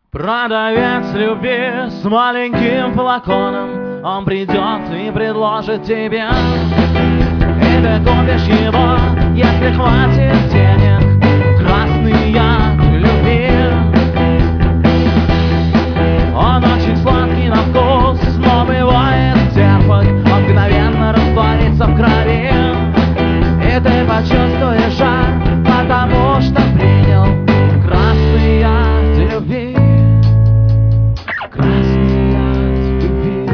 Продавец любви с маленьким флаконом, он придет и предложит тебе, и ты купишь его, если хватит денег. Красный яд любви. Он очень сладкий на вкус, но бывает терпок, он мгновенно растворится в крови, и ты почувствуешь жар, потому что принял красный яд любви. Красный яд любви.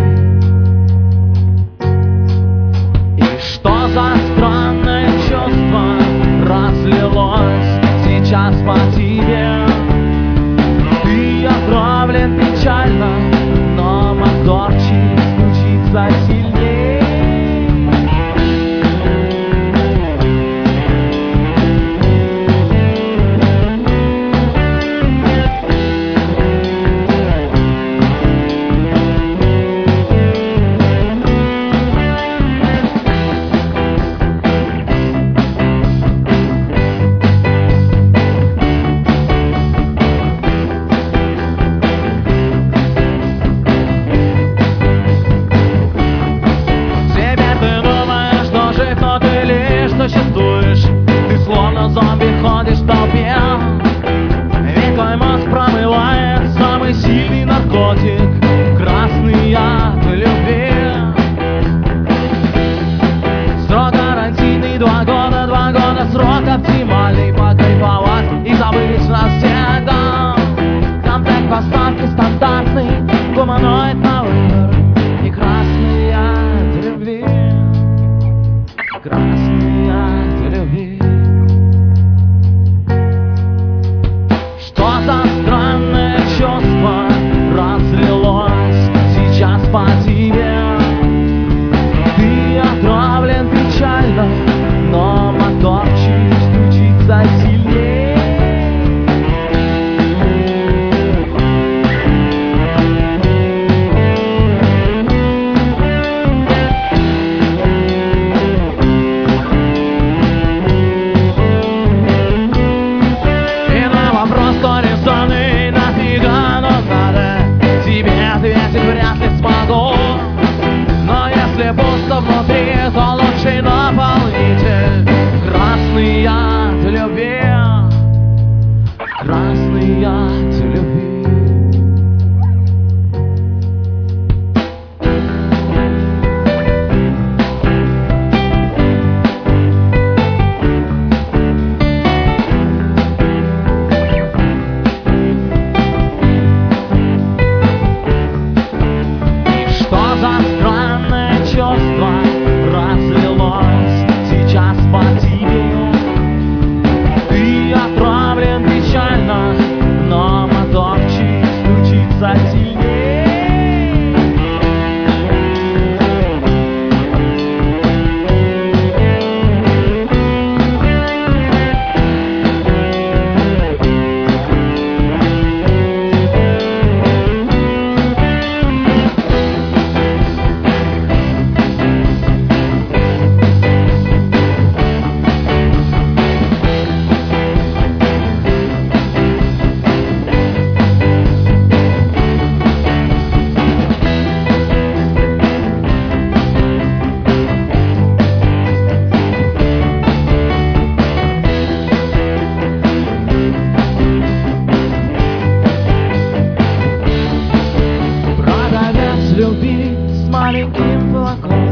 И что за странное чувство разлилось сейчас по тебе? Ты отравлен печально, но моторчик стучится сильнее. Существуешь, ты словно зомби ходишь в толпе, ведь твой мозг промывает самый сильный наркотик — красный яд любви. Срок гарантийный 2 года срок оптимальный, покайфовать и забыть навсегда. Комплект поставки стандартный, гуманоид на выбор и красный яд любви. Красный яд любви. Что за странное чувство разлилось сейчас по тебе? Ты отравлен печально, но моторчик стучится сильнее. Нафига оно надо, тебе ответить вряд ли смогу. Но если пусто внутри, то лучший наполнитель — красный яд любви. Красный яд любви. Чувство разлилось сейчас по тебе. Ты отравлен печально, но моторчик стучится сильнее. Любви с маленьким флаконом.